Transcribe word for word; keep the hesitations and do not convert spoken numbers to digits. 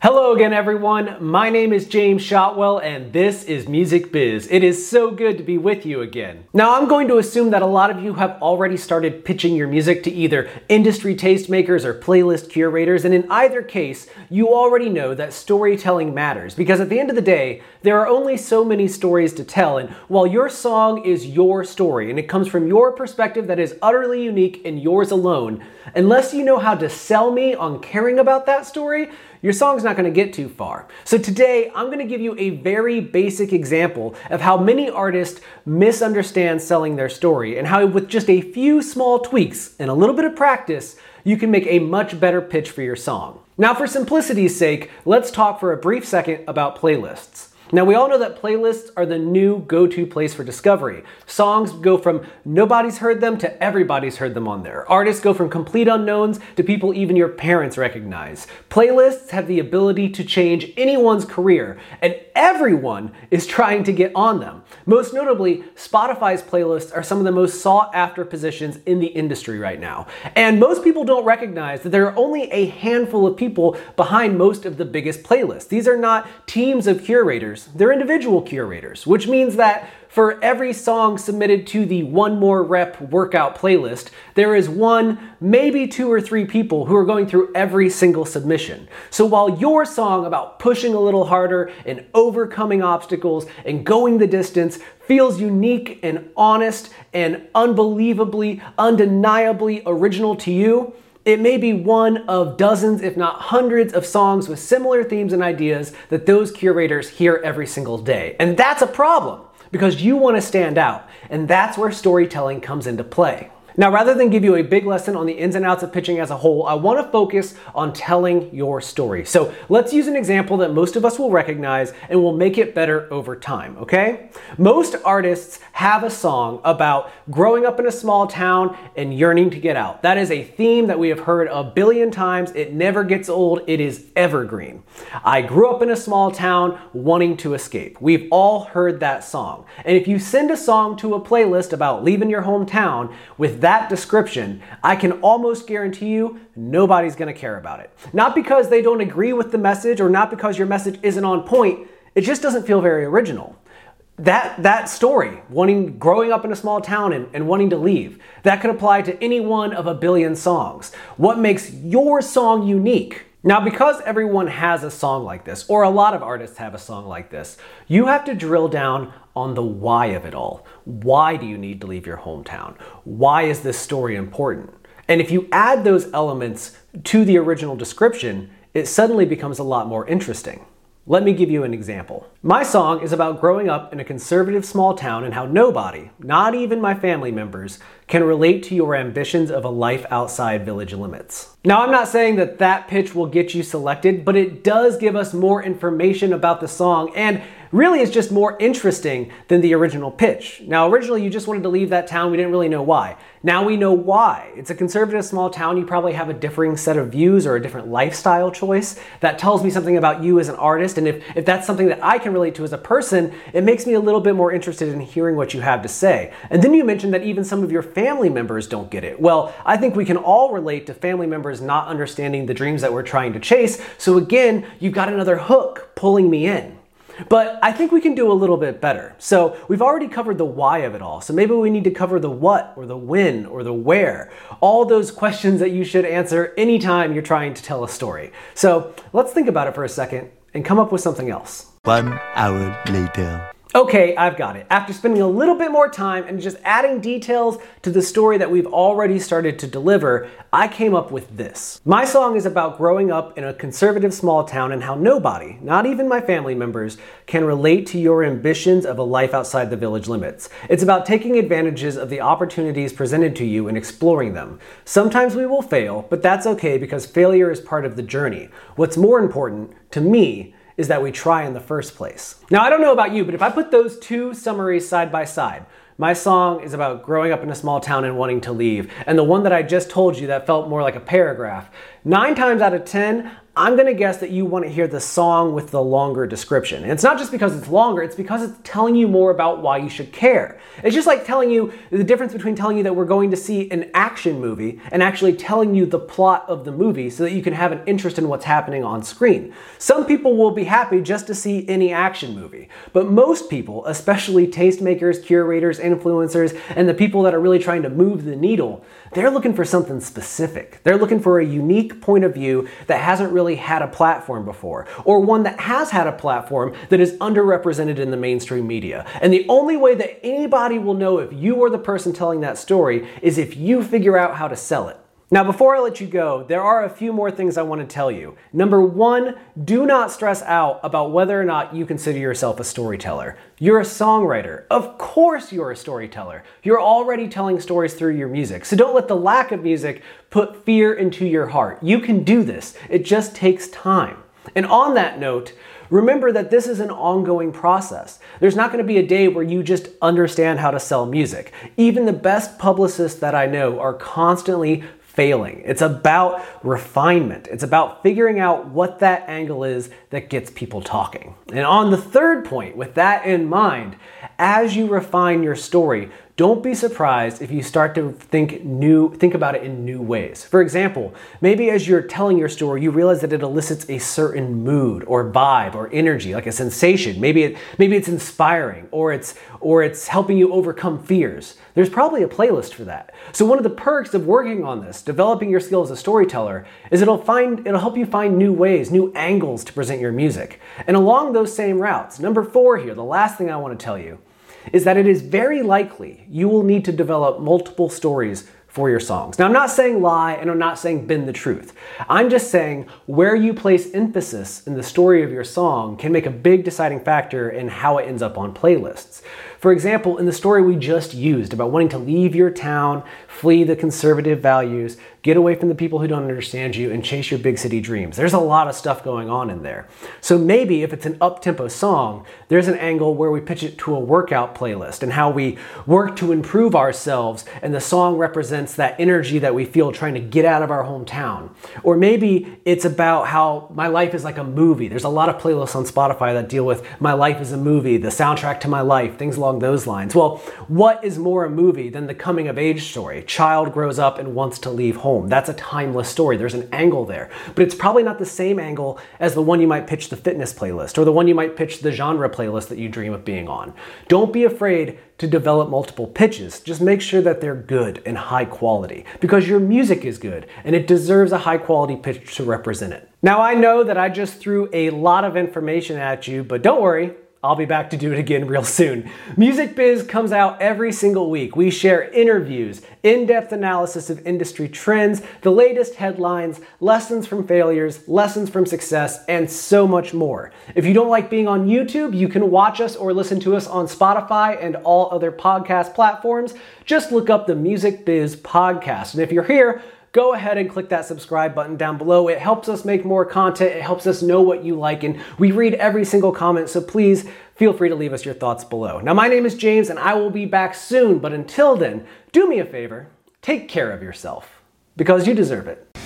Hello again, everyone. My name is James Shotwell, and this is Music Biz. It is so good to be with you again. Now, I'm going to assume that a lot of you have already started pitching your music to either industry tastemakers or playlist curators, and in either case, you already know that storytelling matters, because at the end of the day, there are only so many stories to tell, and while your song is your story, and it comes from your perspective that is utterly unique and yours alone, unless you know how to sell me on caring about that story, your song's not going to get too far. So today, I'm going to give you a very basic example of how many artists misunderstand selling their story and how with just a few small tweaks and a little bit of practice, you can make a much better pitch for your song. Now, for simplicity's sake, let's talk for a brief second about playlists. Now, we all know that playlists are the new go-to place for discovery. Songs go from nobody's heard them to everybody's heard them on there. Artists go from complete unknowns to people even your parents recognize. Playlists have the ability to change anyone's career, and everyone is trying to get on them. Most notably, Spotify's playlists are some of the most sought-after positions in the industry right now. And most people don't recognize that there are only a handful of people behind most of the biggest playlists. These are not teams of curators. They're individual curators, which means that for every song submitted to the One More Rep workout playlist, there is one, maybe two or three people who are going through every single submission. So while your song about pushing a little harder and overcoming obstacles and going the distance feels unique and honest and unbelievably, undeniably original to you, it may be one of dozens, if not hundreds, of songs with similar themes and ideas that those curators hear every single day. And that's a problem, because you want to stand out, and that's where storytelling comes into play. Now, rather than give you a big lesson on the ins and outs of pitching as a whole, I want to focus on telling your story. So let's use an example that most of us will recognize and will make it better over time, okay? Most artists have a song about growing up in a small town and yearning to get out. That is a theme that we have heard a billion times. It never gets old. It is evergreen. I grew up in a small town wanting to escape. We've all heard that song. And if you send a song to a playlist about leaving your hometown with that description, I can almost guarantee you nobody's going to care about it. Not because they don't agree with the message or not because your message isn't on point. It just doesn't feel very original. That that story, wanting, growing up in a small town and, and wanting to leave, that could apply to any one of a billion songs. What makes your song unique? Now, because everyone has a song like this, or a lot of artists have a song like this, you have to drill down on the why of it all. Why do you need to leave your hometown? Why is this story important? And if you add those elements to the original description, it suddenly becomes a lot more interesting. Let me give you an example. My song is about growing up in a conservative small town and how nobody, not even my family members, can relate to your ambitions of a life outside village limits. Now, I'm not saying that that pitch will get you selected, but it does give us more information about the song and really is just more interesting than the original pitch. Now, originally you just wanted to leave that town. We didn't really know why. Now we know why. It's a conservative small town. You probably have a differing set of views or a different lifestyle choice. That tells me something about you as an artist. And if, if that's something that I can relate to as a person, it makes me a little bit more interested in hearing what you have to say. And then you mentioned that even some of your family members don't get it. Well, I think we can all relate to family members not understanding the dreams that we're trying to chase. So again, you've got another hook pulling me in. But I think we can do a little bit better. So we've already covered the why of it all. So maybe we need to cover the what or the when or the where. All those questions that you should answer anytime you're trying to tell a story. So let's think about it for a second and come up with something else. One hour later. Okay, I've got it. After spending a little bit more time and just adding details to the story that we've already started to deliver, I came up with this. My song is about growing up in a conservative small town and how nobody, not even my family members, can relate to your ambitions of a life outside the village limits. It's about taking advantages of the opportunities presented to you and exploring them. Sometimes we will fail, but that's okay because failure is part of the journey. What's more important, to me, is that we try in the first place. Now, I don't know about you, but if I put those two summaries side by side, my song is about growing up in a small town and wanting to leave, and the one that I just told you that felt more like a paragraph, nine times out of ten, I'm gonna guess that you want to hear the song with the longer description. And it's not just because it's longer, it's because it's telling you more about why you should care. It's just like telling you the difference between telling you that we're going to see an action movie and actually telling you the plot of the movie so that you can have an interest in what's happening on screen. Some people will be happy just to see any action movie, but most people, especially tastemakers, curators, influencers, and the people that are really trying to move the needle, they're looking for something specific. They're looking for a unique point of view that hasn't really had a platform before, or one that has had a platform that is underrepresented in the mainstream media. And the only way that anybody will know if you are the person telling that story is if you figure out how to sell it. Now, before I let you go, there are a few more things I want to tell you. Number one, do not stress out about whether or not you consider yourself a storyteller. You're a songwriter. Of course you're a storyteller. You're already telling stories through your music. So don't let the lack of music put fear into your heart. You can do this. It just takes time. And on that note, remember that this is an ongoing process. There's not going to be a day where you just understand how to sell music. Even the best publicists that I know are constantly failing. It's about refinement. It's about figuring out what that angle is that gets people talking. And on the third point, with that in mind, as you refine your story, don't be surprised if you start to think new, think about it in new ways. For example, maybe as you're telling your story, you realize that it elicits a certain mood or vibe or energy, like a sensation. Maybe it, maybe it's inspiring, or it's, or it's helping you overcome fears. There's probably a playlist for that. So one of the perks of working on this, developing your skill as a storyteller, is it'll find, it'll help you find new ways, new angles to present your music. And along those same routes, number four here, the last thing I want to tell you, is that it is very likely you will need to develop multiple stories for your songs. Now, I'm not saying lie, and I'm not saying bend the truth. I'm just saying where you place emphasis in the story of your song can make a big deciding factor in how it ends up on playlists. For example, in the story we just used about wanting to leave your town, flee the conservative values, get away from the people who don't understand you, and chase your big city dreams. There's a lot of stuff going on in there. So maybe if it's an up-tempo song, there's an angle where we pitch it to a workout playlist and how we work to improve ourselves, and the song represents that energy that we feel trying to get out of our hometown. Or maybe it's about how my life is like a movie. There's a lot of playlists on Spotify that deal with my life as a movie, the soundtrack to my life, things along those lines. Well, what is more a movie than the coming of age story? Child grows up and wants to leave home. That's a timeless story. There's an angle there, but it's probably not the same angle as the one you might pitch the fitness playlist, or the one you might pitch the genre playlist that you dream of being on. Don't be afraid to develop multiple pitches. Just make sure that they're good and high quality, because your music is good and it deserves a high quality pitch to represent it. Now, I know that I just threw a lot of information at you, but don't worry, I'll be back to do it again real soon. Music Biz comes out every single week. We share interviews, in-depth analysis of industry trends, the latest headlines, lessons from failures, lessons from success, and so much more. If you don't like being on YouTube, you can watch us or listen to us on Spotify and all other podcast platforms. Just look up the Music Biz Podcast. And if you're here, go ahead and click that subscribe button down below. It helps us make more content. It helps us know what you like, and we read every single comment, so please feel free to leave us your thoughts below. Now, my name is James, and I will be back soon, but until then, do me a favor, take care of yourself, because you deserve it.